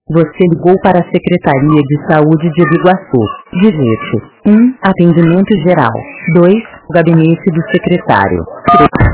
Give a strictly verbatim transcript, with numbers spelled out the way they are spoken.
Você ligou para a Secretaria de Saúde de Biguaçu. Digite um. Atendimento geral. dois. Gabinete do secretário. três.